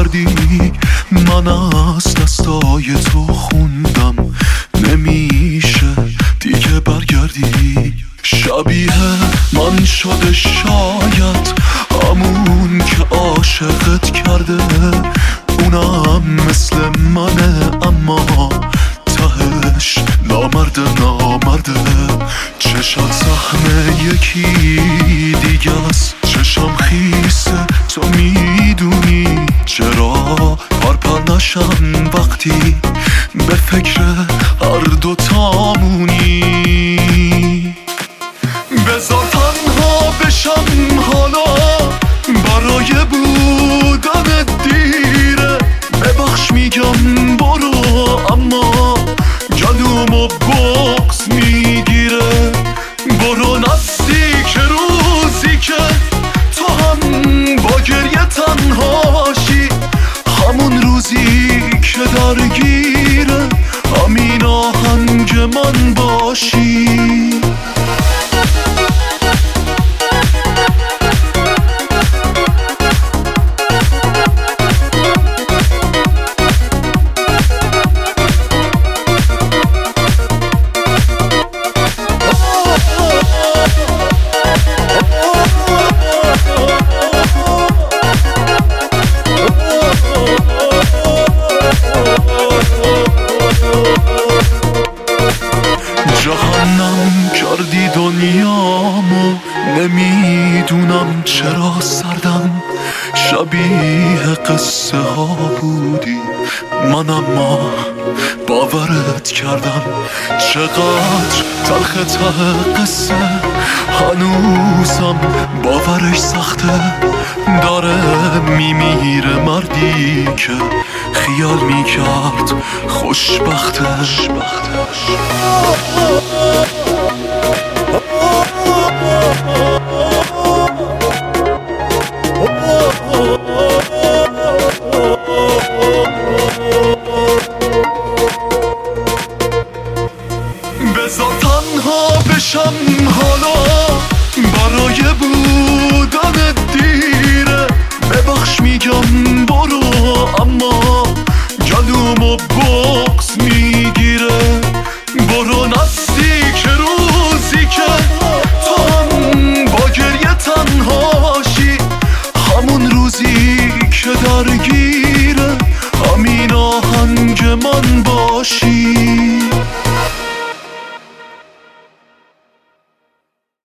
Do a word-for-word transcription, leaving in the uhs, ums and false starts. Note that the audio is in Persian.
کردی. من از دستای تو خوندم نمیشه دیگه برگردی. شبیه من شده شاید همون که عاشقت کرده، اونم مثل منه اما تهش نامرده نامرده. چشات سهم یکی دیگه است، چشم خیسه تو میدونی. چرا پرپر نشم وقتی به فکر هر دو تامونی. بذار تنها بشم حالا، برای بودن دیره. ببخش میگم برو اما گلومو بغض میگیره. برو نزدیک روزی که تو هم با گریه تنهاشی، همون روزی که درگیره همین آهنگ من باشی. جهنم کردی دنیامو، نمیدونم چرا سردم. شبیه قصه ها بودی من اما باورت کردم. چقدر تلخ ته قصه هنوزم باورش سخته. داره میمیره مردی که خیال میکرد خوشبخته.